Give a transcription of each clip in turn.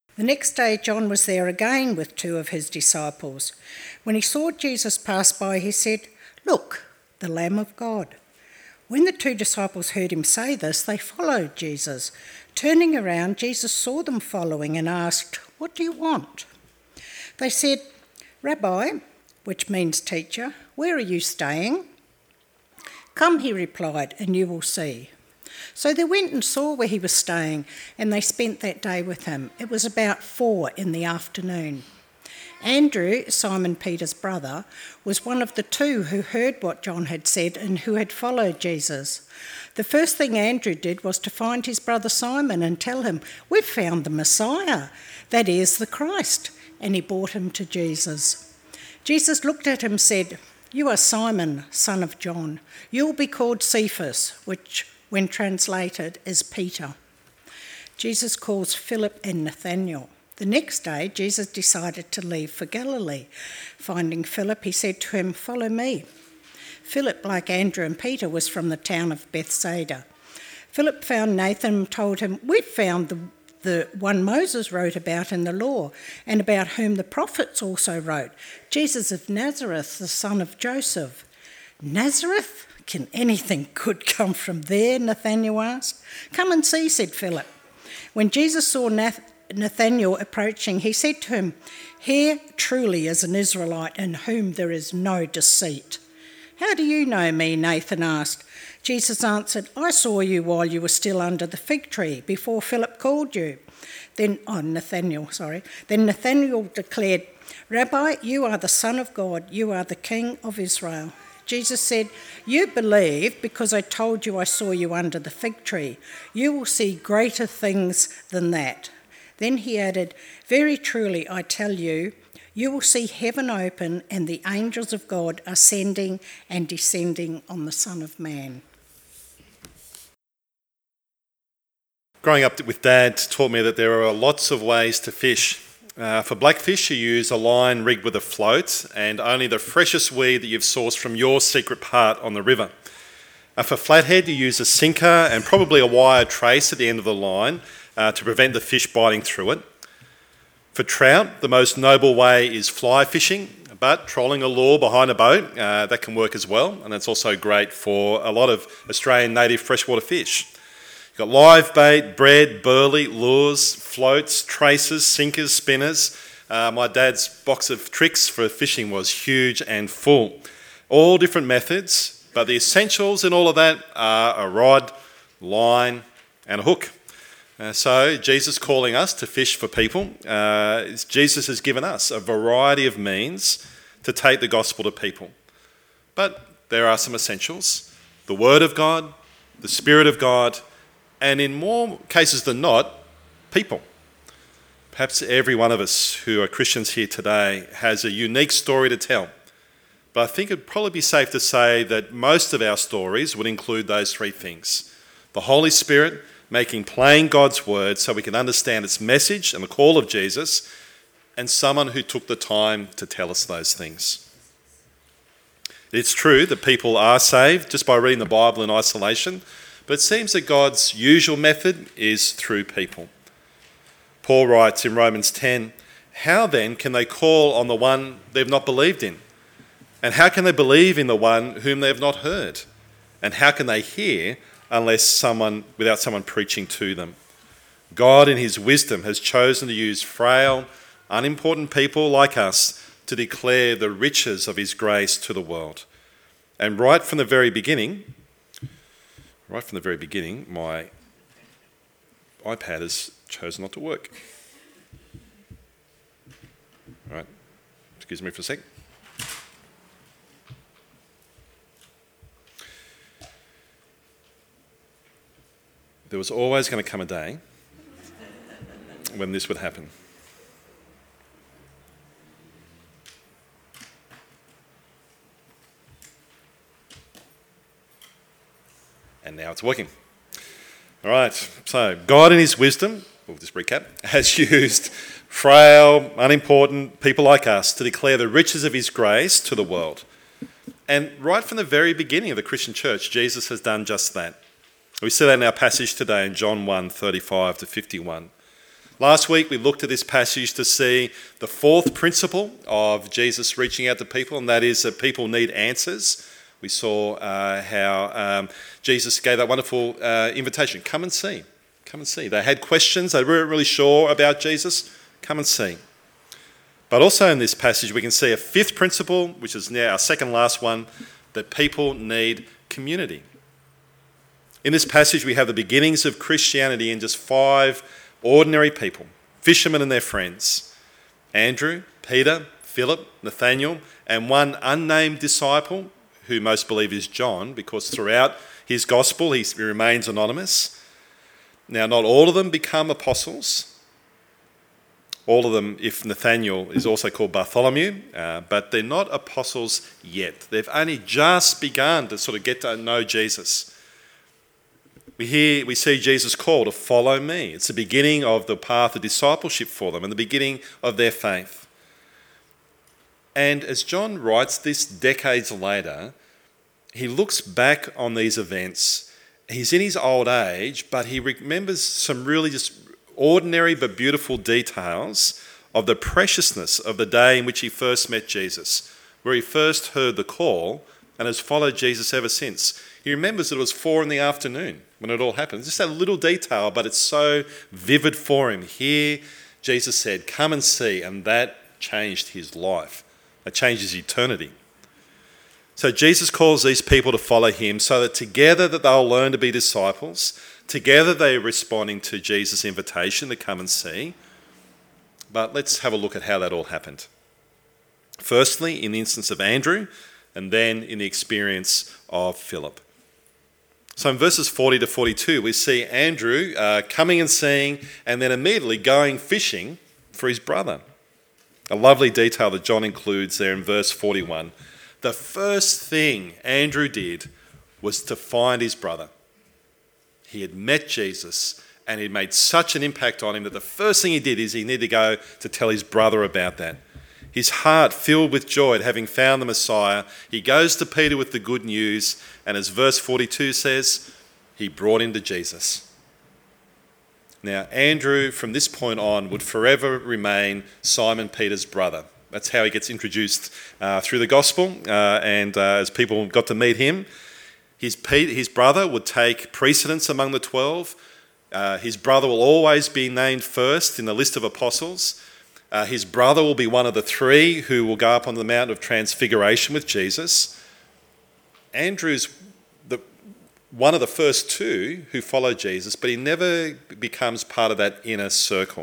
The next day, John was there again with two of his disciples. When he saw Jesus pass by, he said, "Look, the Lamb of God." When the two disciples heard him say this, they followed Jesus. Turning around, Jesus saw them following and asked, "What do you want?" They said, "Rabbi," which means teacher, "where are you staying?" "Come," he replied, "and you will see." So they went and saw where he was staying, and they spent that day with him. It was about 4 p.m. Andrew, Simon Peter's brother, was one of the two who heard what John had said and who had followed Jesus. The first thing Andrew did was to find his brother Simon and tell him, "We've found the Messiah, that is, the Christ," and he brought him to Jesus. Jesus looked at him and said, "You are Simon, son of John. You will be called Cephas," which, when translated, is Peter. Jesus calls Philip and Nathanael. The next day, Jesus decided to leave for Galilee. Finding Philip, he said to him, "Follow me." Philip, like Andrew and Peter, was from the town of Bethsaida. Philip found Nathan and told him, "We've found the one Moses wrote about in the law, and about whom the prophets also wrote, Jesus of Nazareth, the son of Joseph." "Nazareth? Can anything good come from there?" Nathanael asked. "Come and see," said Philip. When Jesus saw Nathanael approaching, he said to him, "Here truly is an Israelite in whom there is no deceit." "How do you know me?" Nathan asked. Jesus answered, "I saw you while you were still under the fig tree, before Philip called you." Then Nathanael declared, "Rabbi, you are the Son of God, you are the King of Israel." Jesus said, "You believe because I told you I saw you under the fig tree. You will see greater things than that." Then he added, "Very truly I tell you, you will see heaven open and the angels of God ascending and descending on the Son of Man." Growing up with Dad taught me that there are lots of ways to fish. For blackfish, you use a line rigged with a float and only the freshest weed that you've sourced from your secret part on the river. For flathead, you use a sinker and probably a wire trace at the end of the line to prevent the fish biting through it. For trout, the most noble way is fly fishing, but trolling a lure behind a boat, that can work as well, and it's also great for a lot of Australian native freshwater fish. You've got live bait, bread, burley, lures, floats, traces, sinkers, spinners. My dad's box of tricks for fishing was huge and full. All different methods, but the essentials in all of that are a rod, line, and a hook. So Jesus calling us to fish for people. Jesus has given us a variety of means to take the gospel to people. But there are some essentials: the Word of God, the Spirit of God, and in more cases than not, people. Perhaps every one of us who are Christians here today has a unique story to tell. But I think it'd probably be safe to say that most of our stories would include those three things: the Holy Spirit making plain God's word so we can understand its message and the call of Jesus, and someone who took the time to tell us those things. It's true that people are saved just by reading the Bible in isolation, but it seems that God's usual method is through people. Paul writes in Romans 10, "How then can they call on the one they've not believed in? And how can they believe in the one whom they have not heard? And how can they hear without someone preaching to them?" God in his wisdom has chosen to use frail, unimportant people like us to declare the riches of his grace to the world. And right from the very beginning, my iPad has chosen not to work. All right, excuse me for a sec. There was always going to come a day when this would happen. And now it's working. All right, so God in his wisdom, we'll just recap, has used frail, unimportant people like us to declare the riches of his grace to the world. And right from the very beginning of the Christian church, Jesus has done just that. We see that in our passage today in John 1, 35 to 51. Last week we looked at this passage to see the fourth principle of Jesus reaching out to people, and that is that people need answers. We saw how Jesus gave that wonderful invitation, come and see. Come and see. They had questions, they weren't really sure about Jesus, come and see. But also in this passage we can see a fifth principle, which is now our second last one, that people need community. In this passage we have the beginnings of Christianity in just 5 ordinary people, fishermen and their friends, Andrew, Peter, Philip, Nathaniel, and one unnamed disciple, who most believe is John, because throughout his gospel he remains anonymous. Now, not all of them become apostles. All of them, if Nathaniel is also called Bartholomew, but they're not apostles yet. They've only just begun to sort of get to know Jesus. We see Jesus call to follow me. It's the beginning of the path of discipleship for them and the beginning of their faith. And as John writes this decades later, he looks back on these events. He's in his old age, but he remembers some really just ordinary but beautiful details of the preciousness of the day in which he first met Jesus, where he first heard the call and has followed Jesus ever since. He remembers that it was 4 p.m. when it all happened. It's just that little detail, but it's so vivid for him. Here, Jesus said, come and see, and that changed his life. It changed his eternity. So Jesus calls these people to follow him so that together that they'll learn to be disciples. Together they're responding to Jesus' invitation to come and see. But let's have a look at how that all happened. Firstly, in the instance of Andrew, and then in the experience of Philip. So in verses 40 to 42, we see Andrew coming and seeing, and then immediately going fishing for his brother. A lovely detail that John includes there in verse 41. The first thing Andrew did was to find his brother. He had met Jesus and it made such an impact on him that the first thing he did is he needed to go to tell his brother about that. His heart filled with joy at having found the Messiah, he goes to Peter with the good news, and as verse 42 says, he brought him to Jesus. Now, Andrew, from this point on, would forever remain Simon Peter's brother. That's how he gets introduced through the gospel, and as people got to meet him, his brother would take precedence among the 12. His brother will always be named first in the list of apostles. His brother will be one of the 3 who will go up on the Mount of Transfiguration with Jesus. Andrew's one of the first 2 who follow Jesus, but he never becomes part of that inner circle.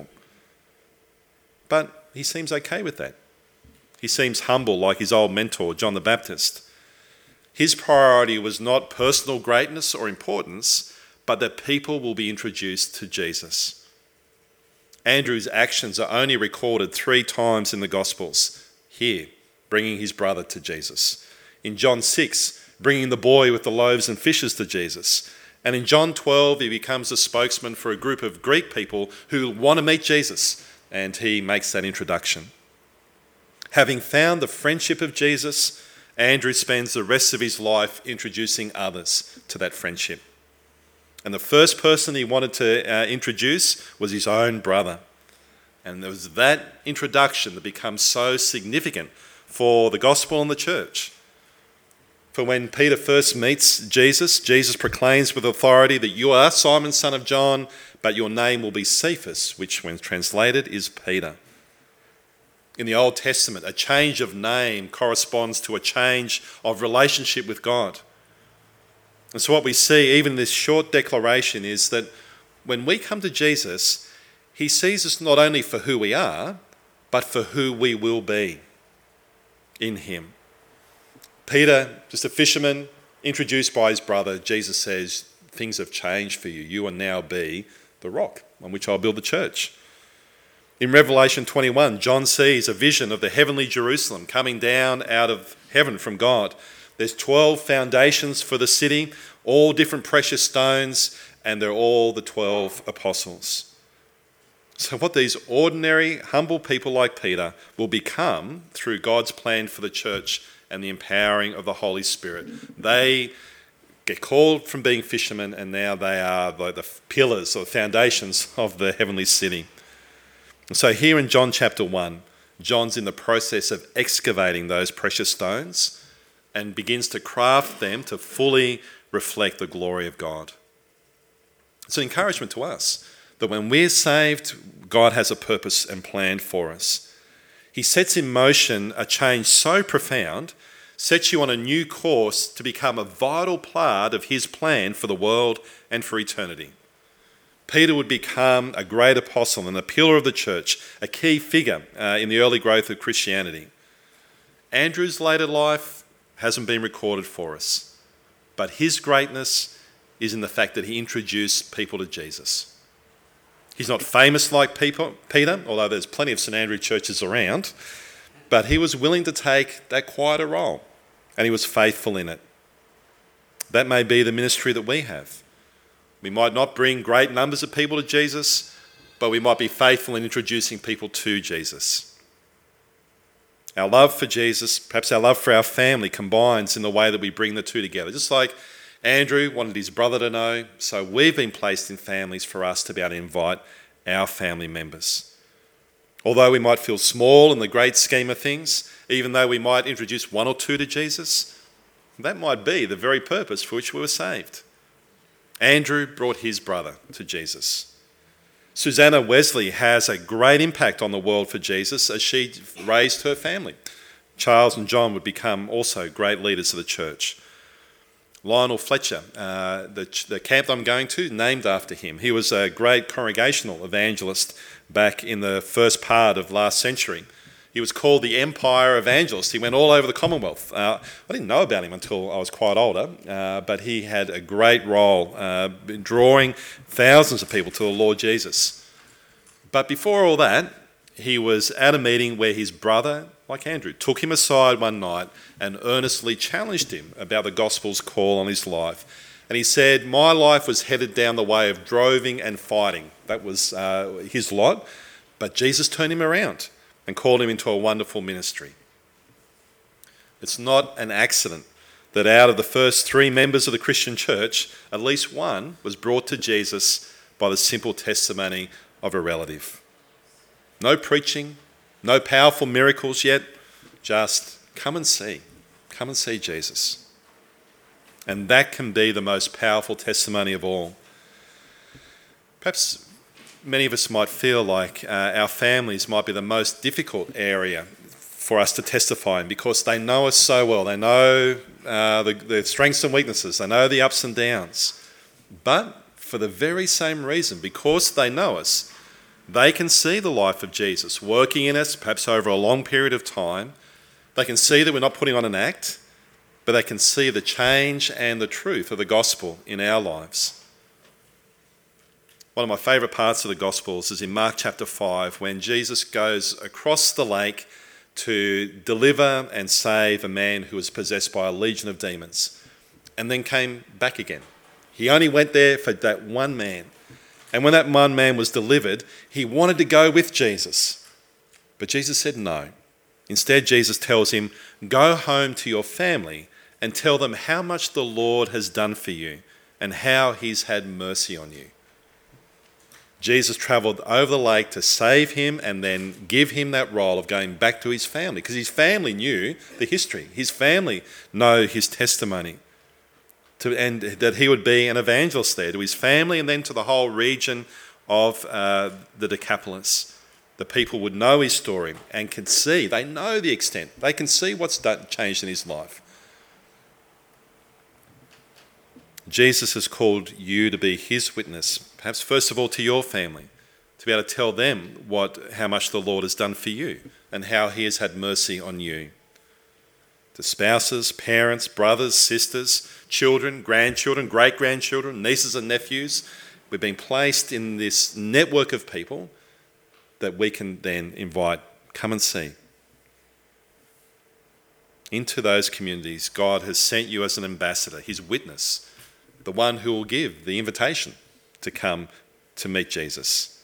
But he seems okay with that. He seems humble like his old mentor, John the Baptist. His priority was not personal greatness or importance, but that people will be introduced to Jesus. Andrew's actions are only recorded 3 times in the Gospels. Here, bringing his brother to Jesus. In John 6, bringing the boy with the loaves and fishes to Jesus. And in John 12, he becomes a spokesman for a group of Greek people who want to meet Jesus, and he makes that introduction. Having found the friendship of Jesus, Andrew spends the rest of his life introducing others to that friendship. And the first person he wanted to introduce was his own brother. And there was that introduction that becomes so significant for the gospel and the church. For when Peter first meets Jesus, Jesus proclaims with authority that you are Simon, son of John, but your name will be Cephas, which when translated is Peter. In the Old Testament, a change of name corresponds to a change of relationship with God. And so what we see, even in this short declaration, is that when we come to Jesus, he sees us not only for who we are, but for who we will be in him. Peter, just a fisherman, introduced by his brother, Jesus says, things have changed for you. You will now be the rock on which I'll build the church. In Revelation 21, John sees a vision of the heavenly Jerusalem coming down out of heaven from God. There's 12 foundations for the city, all different precious stones, and they're all the 12 apostles. So what these ordinary, humble people like Peter will become through God's plan for the church and the empowering of the Holy Spirit. They get called from being fishermen, and now they are the pillars or foundations of the heavenly city. So here in John chapter 1, John's in the process of excavating those precious stones and begins to craft them to fully reflect the glory of God. It's an encouragement to us that when we're saved, God has a purpose and plan for us. He sets in motion a change so profound, sets you on a new course to become a vital part of his plan for the world and for eternity. Peter would become a great apostle and a pillar of the church, a key figure in the early growth of Christianity. Andrew's later life hasn't been recorded for us, but his greatness is in the fact that he introduced people to Jesus. He's not famous like Peter, although there's plenty of St Andrew churches around, but he was willing to take that quieter role, and he was faithful in it. That may be the ministry that we have. We might not bring great numbers of people to Jesus, but we might be faithful in introducing people to Jesus. Our love for Jesus, perhaps our love for our family, combines in the way that we bring the two together. Just like Andrew wanted his brother to know, so we've been placed in families for us to be able to invite our family members. Although we might feel small in the great scheme of things, even though we might introduce one or two to Jesus, that might be the very purpose for which we were saved. Andrew brought his brother to Jesus. Susanna Wesley has a great impact on the world for Jesus as she raised her family. Charles and John would become also great leaders of the church. Lionel Fletcher, the camp I'm going to, named after him. He was a great congregational evangelist back in the first part of last century. He was called the Empire Evangelist. He went all over the Commonwealth. I didn't know about him until I was quite older, but he had a great role in drawing thousands of people to the Lord Jesus. But before all that, he was at a meeting where his brother, like Andrew, took him aside one night and earnestly challenged him about the gospel's call on his life. And he said, "My life was headed down the way of droving and fighting." That was his lot. But Jesus turned him around and called him into a wonderful ministry. It's not an accident that out of the first 3 members of the Christian church, at least one was brought to Jesus by the simple testimony of a relative. No preaching, no powerful miracles yet, just come and see Jesus. And that can be the most powerful testimony of all. Perhaps many of us might feel like our families might be the most difficult area for us to testify in because they know us so well. They know the strengths and weaknesses. They know the ups and downs. But for the very same reason, because they know us, they can see the life of Jesus working in us, perhaps over a long period of time. They can see that we're not putting on an act, but they can see the change and the truth of the gospel in our lives. One of my favourite parts of the Gospels is in Mark chapter 5 when Jesus goes across the lake to deliver and save a man who was possessed by a legion of demons and then came back again. He only went there for that one man. And when that one man was delivered, he wanted to go with Jesus. But Jesus said no. Instead, Jesus tells him, "Go home to your family and tell them how much the Lord has done for you and how he's had mercy on you." Jesus travelled over the lake to save him and then give him that role of going back to his family because his family knew the history. His family know his testimony and that he would be an evangelist there to his family and then to the whole region of the Decapolis. The people would know his story and could see, they know the extent, they can see what's changed in his life. Jesus has called you to be his witness, perhaps first of all to your family, to be able to tell them how much the Lord has done for you and how he has had mercy on you. To spouses, parents, brothers, sisters, children, grandchildren, great-grandchildren, nieces and nephews, we've been placed in this network of people that we can then invite, come and see. Into those communities, God has sent you as an ambassador, his witness, the one who will give the invitation to come to meet Jesus.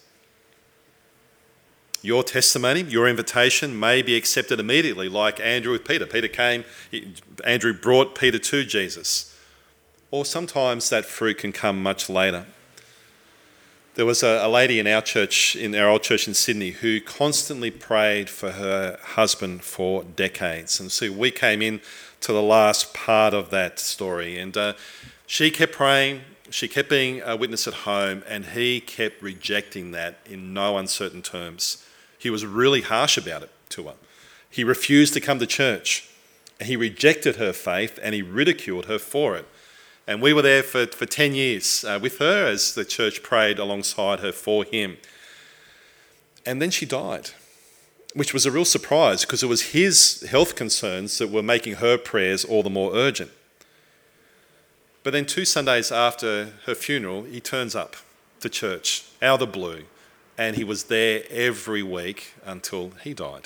Your testimony, your invitation may be accepted immediately, like Andrew with Peter. Andrew brought Peter to Jesus. Or sometimes that fruit can come much later. There was a lady in our church, in our old church in Sydney, who constantly prayed for her husband for decades. And so we came in to the last part of that story. And she kept praying, she kept being a witness at home, and he kept rejecting that in no uncertain terms. He was really harsh about it to her. He refused to come to church. He rejected her faith and he ridiculed her for it. And we were there for 10 years with her as the church prayed alongside her for him. And then she died, which was a real surprise because it was his health concerns that were making her prayers all the more urgent. But then 2 Sundays after her funeral, he turns up to church out of the blue, and he was there every week until he died.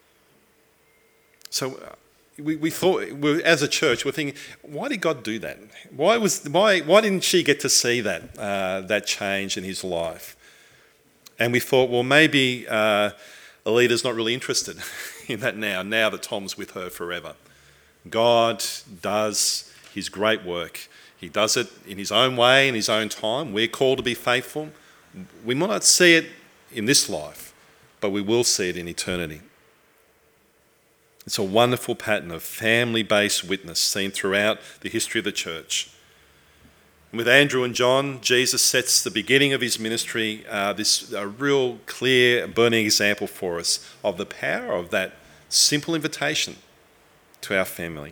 So we thought, as a church, we're thinking, why did God do that? Why didn't she get to see that change in his life? And we thought, well, maybe Alita's not really interested in that now that Tom's with her forever. God does his great work. He does it in his own way, in his own time. We're called to be faithful. We might not see it in this life, but we will see it in eternity. It's a wonderful pattern of family-based witness seen throughout the history of the church. And with Andrew and John, Jesus sets the beginning of his ministry, a real clear, burning example for us of the power of that simple invitation to our family.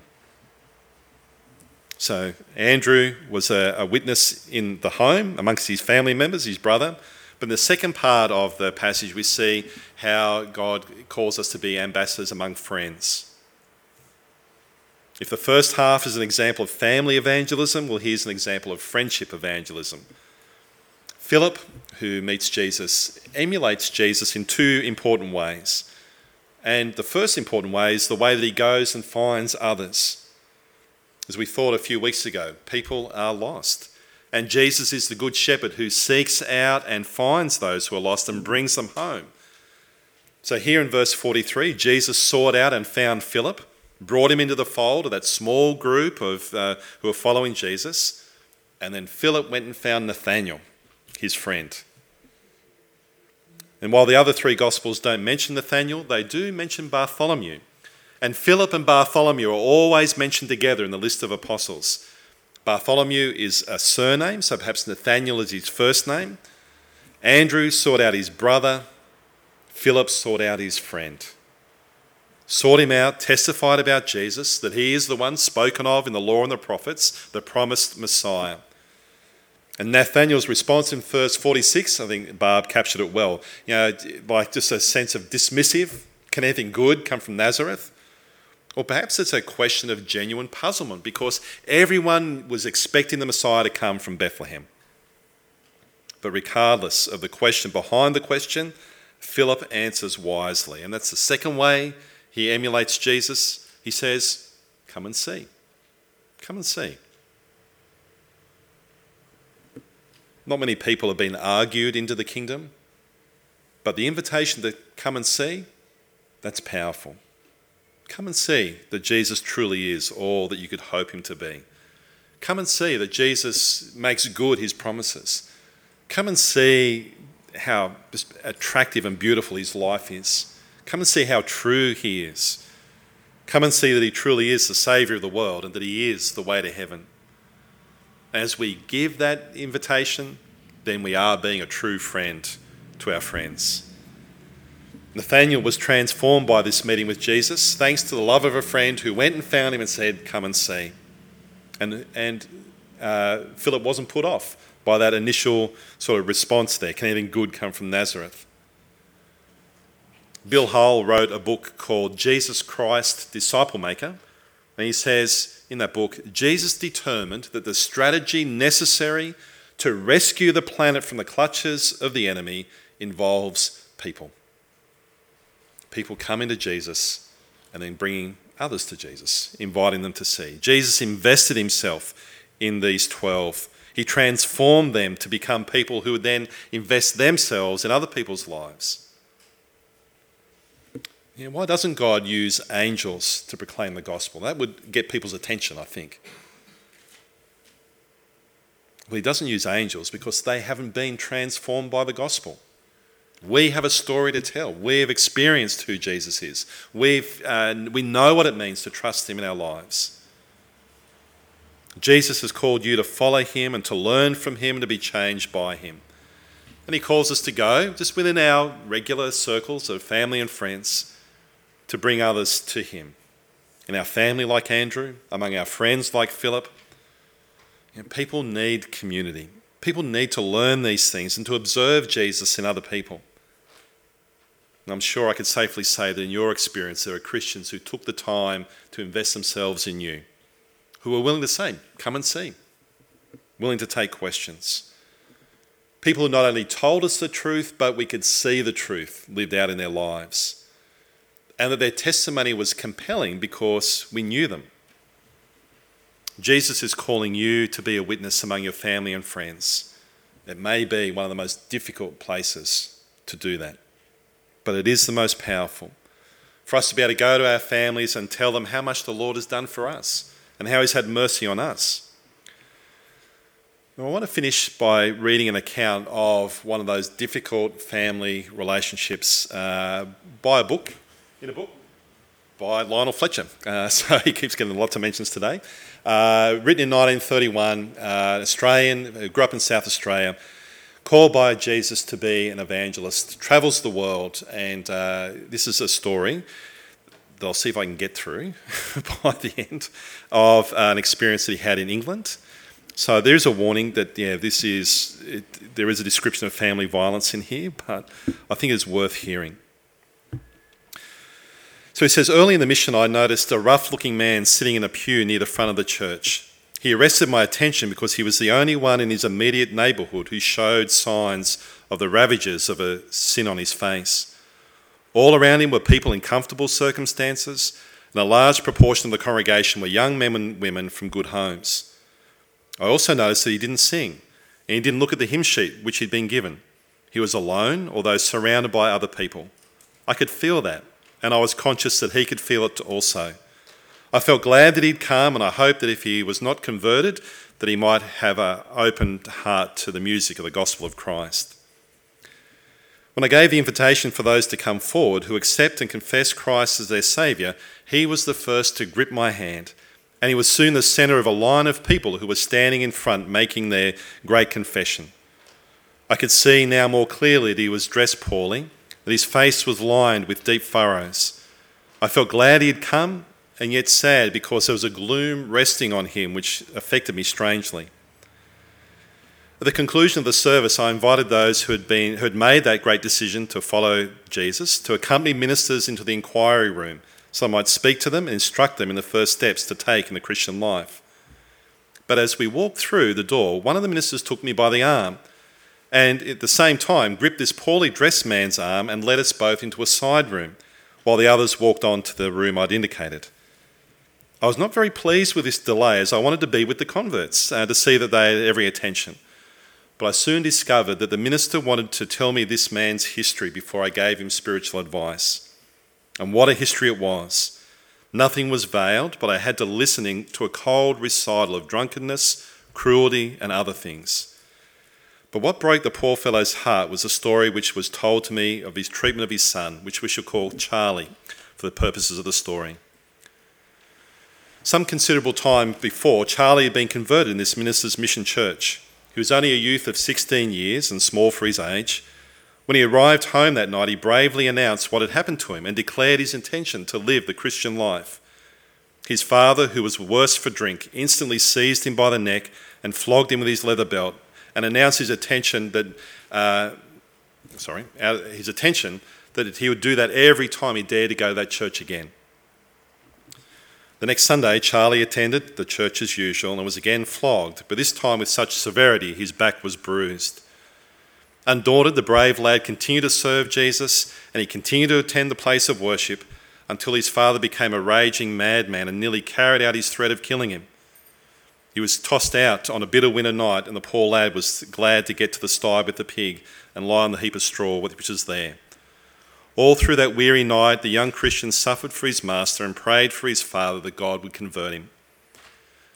So Andrew was a witness in the home amongst his family members, his brother. But in the second part of the passage, we see how God calls us to be ambassadors among friends. If the first half is an example of family evangelism, well, here's an example of friendship evangelism. Philip, who meets Jesus, emulates Jesus in 2 important ways. And the first important way is the way that he goes and finds others. As we thought a few weeks ago, people are lost. And Jesus is the good shepherd who seeks out and finds those who are lost and brings them home. So here in verse 43, Jesus sought out and found Philip, brought him into the fold of that small group of who are following Jesus. And then Philip went and found Nathanael, his friend. And while the other 3 Gospels don't mention Nathanael, they do mention Bartholomew. And Philip and Bartholomew are always mentioned together in the list of apostles. Bartholomew is a surname, so perhaps Nathanael is his first name. Andrew sought out his brother. Philip sought out his friend. Sought him out, testified about Jesus, that he is the one spoken of in the law and the prophets, the promised Messiah. And Nathanael's response in verse 46, I think Barb captured it well, like just a sense of dismissive. Can anything good come from Nazareth? Or perhaps it's a question of genuine puzzlement because everyone was expecting the Messiah to come from Bethlehem. But regardless of the question behind the question, Philip answers wisely. And that's the second way he emulates Jesus. He says, come and see. Come and see. Not many people have been argued into the kingdom, but the invitation to come and see, that's powerful. Come and see that Jesus truly is all that you could hope him to be. Come and see that Jesus makes good his promises. Come and see how attractive and beautiful his life is. Come and see how true he is. Come and see that he truly is the Saviour of the world and that he is the way to heaven. As we give that invitation, then we are being a true friend to our friends. Nathanael was transformed by this meeting with Jesus, thanks to the love of a friend who went and found him and said, come and see. And Philip wasn't put off by that initial sort of response there. Can anything good come from Nazareth? Bill Hull wrote a book called Jesus Christ, Disciple Maker. And he says in that book, Jesus determined that the strategy necessary to rescue the planet from the clutches of the enemy involves people. People coming to Jesus and then bringing others to Jesus, inviting them to see. Jesus invested himself in these 12. He transformed them to become people who would then invest themselves in other people's lives. Why doesn't God use angels to proclaim the gospel? That would get people's attention, I think. Well, he doesn't use angels because they haven't been transformed by the gospel. We have a story to tell. We have experienced who Jesus is. We know what it means to trust him in our lives. Jesus has called you to follow him and to learn from him and to be changed by him. And he calls us to go just within our regular circles of family and friends to bring others to him. In our family like Andrew, among our friends like Philip. People need community. People need to learn these things and to observe Jesus in other people. And I'm sure I could safely say that in your experience there are Christians who took the time to invest themselves in you, who are willing to say, come and see, willing to take questions. People who not only told us the truth, but we could see the truth lived out in their lives. And that their testimony was compelling because we knew them. Jesus is calling you to be a witness among your family and friends. It may be one of the most difficult places to do that, but it is the most powerful. For us to be able to go to our families and tell them how much the Lord has done for us and how he's had mercy on us. Now, I want to finish by reading an account of one of those difficult family relationships by a book, by Lionel Fletcher. So he keeps getting lots of mentions today. Written in 1931, Australian, who grew up in South Australia, called by Jesus to be an evangelist, travels the world, and this is a story that I'll see if I can get through by the end of an experience that he had in England. So there's a warning that there is a description of family violence in here, but I think it's worth hearing. So he says, early in the mission I noticed a rough-looking man sitting in a pew near the front of the church. He arrested my attention because he was the only one in his immediate neighbourhood who showed signs of the ravages of a sin on his face. All around him were people in comfortable circumstances, and a large proportion of the congregation were young men and women from good homes. I also noticed that he didn't sing, and he didn't look at the hymn sheet which he'd been given. He was alone, although surrounded by other people. I could feel that, and I was conscious that he could feel it also. I felt glad that he'd come, and I hoped that if he was not converted, that he might have an open heart to the music of the gospel of Christ. When I gave the invitation for those to come forward who accept and confess Christ as their Saviour, he was the first to grip my hand, and he was soon the centre of a line of people who were standing in front making their great confession. I could see now more clearly that he was dressed poorly, that his face was lined with deep furrows. I felt glad he had come, and yet sad because there was a gloom resting on him which affected me strangely. At the conclusion of the service, I invited those who had made that great decision to follow Jesus to accompany ministers into the inquiry room so I might speak to them and instruct them in the first steps to take in the Christian life. But as we walked through the door, one of the ministers took me by the arm and at the same time gripped this poorly dressed man's arm and led us both into a side room, while the others walked on to the room I'd indicated. I was not very pleased with this delay, as I wanted to be with the converts to see that they had every attention. But I soon discovered that the minister wanted to tell me this man's history before I gave him spiritual advice. And what a history it was. Nothing was veiled, but I had to listen to a cold recital of drunkenness, cruelty, and other things. But what broke the poor fellow's heart was a story which was told to me of his treatment of his son, which we shall call Charlie for the purposes of the story. Some considerable time before, Charlie had been converted in this minister's mission church. He was only a youth of 16 years and small for his age. When he arrived home that night, he bravely announced what had happened to him and declared his intention to live the Christian life. His father, who was worse for drink, instantly seized him by the neck and flogged him with his leather belt and announced his intention that he would do that every time he dared to go to that church again. The next Sunday, Charlie attended the church as usual and was again flogged, but this time with such severity his back was bruised. Undaunted, the brave lad continued to serve Jesus, and he continued to attend the place of worship until his father became a raging madman and nearly carried out his threat of killing him. He was tossed out on a bitter winter night, and the poor lad was glad to get to the sty with the pig and lie on the heap of straw which was there. All through that weary night, the young Christian suffered for his master and prayed for his father that God would convert him.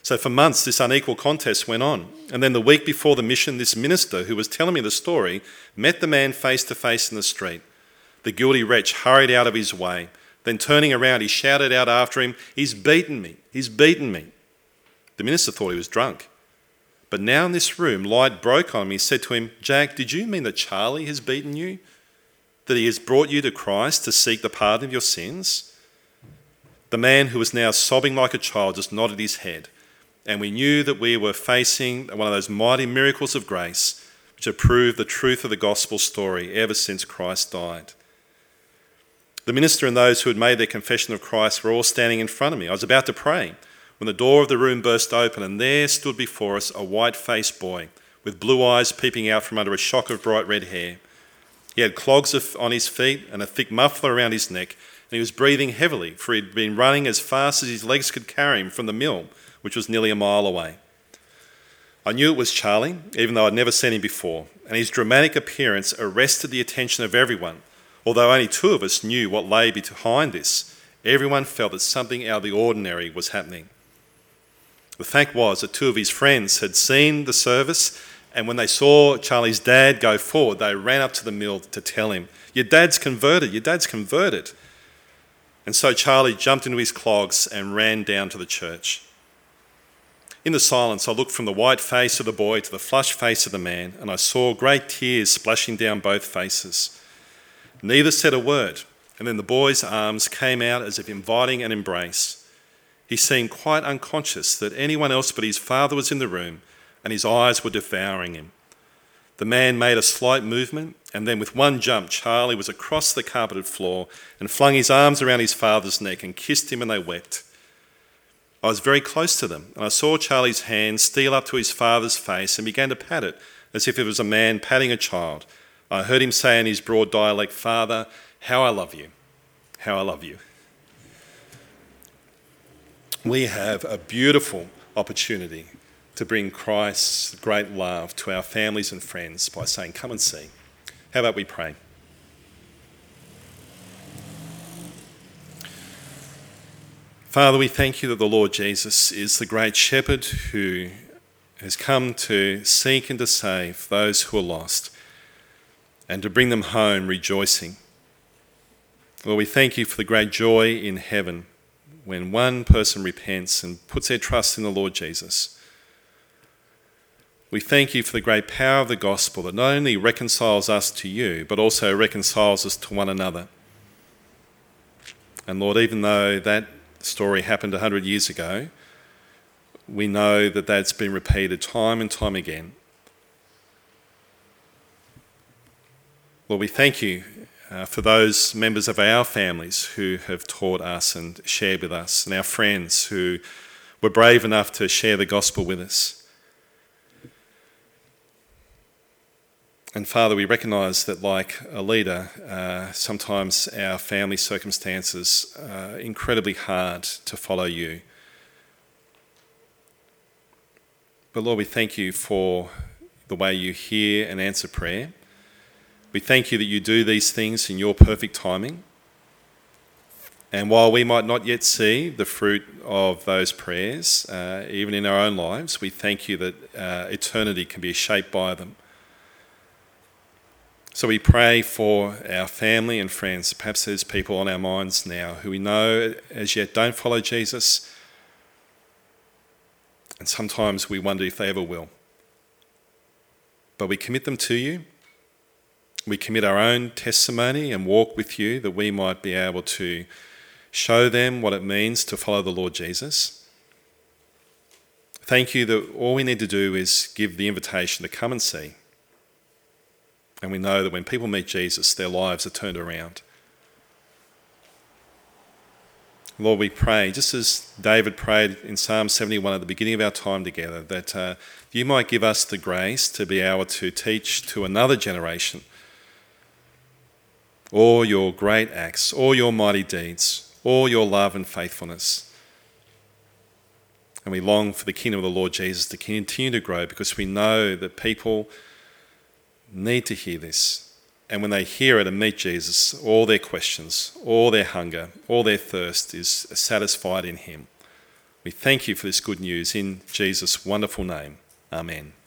So for months, this unequal contest went on. And then the week before the mission, this minister who was telling me the story met the man face to face in the street. The guilty wretch hurried out of his way. Then turning around, he shouted out after him, "He's beaten me, he's beaten me." The minister thought he was drunk. But now in this room, light broke on him. He said to him, "Jack, did you mean that Charlie has beaten you? That he has brought you to Christ to seek the pardon of your sins?" The man, who was now sobbing like a child, just nodded his head. And we knew that we were facing one of those mighty miracles of grace which have proved the truth of the gospel story ever since Christ died. The minister and those who had made their confession of Christ were all standing in front of me. I was about to pray when the door of the room burst open, and there stood before us a white-faced boy with blue eyes peeping out from under a shock of bright red hair. He had clogs on his feet and a thick muffler around his neck, and he was breathing heavily, for he'd been running as fast as his legs could carry him from the mill, which was nearly a mile away. I knew it was Charlie, even though I'd never seen him before, and his dramatic appearance arrested the attention of everyone. Although only two of us knew what lay behind this, everyone felt that something out of the ordinary was happening. The fact was that two of his friends had seen the service, and when they saw Charlie's dad go forward, they ran up to the mill to tell him, your dad's converted. And so Charlie jumped into his clogs and ran down to the church. In the silence, I looked from the white face of the boy to the flushed face of the man, and I saw great tears splashing down both faces. Neither said a word, and then the boy's arms came out as if inviting an embrace. He seemed quite unconscious that anyone else but his father was in the room, and his eyes were devouring him. The man made a slight movement, and then with one jump, Charlie was across the carpeted floor and flung his arms around his father's neck and kissed him, and they wept. I was very close to them, and I saw Charlie's hand steal up to his father's face and began to pat it as if it was a man patting a child. I heard him say in his broad dialect, "Father, how I love you, how I love you." We have a beautiful opportunity to bring Christ's great love to our families and friends by saying, "Come and see." How about we pray? Father, we thank you that the Lord Jesus is the great shepherd who has come to seek and to save those who are lost and to bring them home rejoicing. Lord, we thank you for the great joy in heaven when one person repents and puts their trust in the Lord Jesus. We thank you for the great power of the gospel that not only reconciles us to you, but also reconciles us to one another. And Lord, even though that story happened 100 years ago, we know that that's been repeated time and time again. Lord, we thank you for those members of our families who have taught us and shared with us, and our friends who were brave enough to share the gospel with us. And Father, we recognise that like a leader, sometimes our family circumstances are incredibly hard to follow you. But Lord, we thank you for the way you hear and answer prayer. We thank you that you do these things in your perfect timing. And while we might not yet see the fruit of those prayers, even in our own lives, we thank you that eternity can be shaped by them. So we pray for our family and friends. Perhaps there's people on our minds now who we know as yet don't follow Jesus. And sometimes we wonder if they ever will. But we commit them to you. We commit our own testimony and walk with you that we might be able to show them what it means to follow the Lord Jesus. Thank you that all we need to do is give the invitation to come and see. And we know that when people meet Jesus, their lives are turned around. Lord, we pray, just as David prayed in Psalm 71 at the beginning of our time together, that you might give us the grace to be able to teach to another generation all your great acts, all your mighty deeds, all your love and faithfulness. And we long for the kingdom of the Lord Jesus to continue to grow, because we know that people need to hear this. And when they hear it and meet Jesus, all their questions, all their hunger, all their thirst is satisfied in him. We thank you for this good news in Jesus' wonderful name. Amen.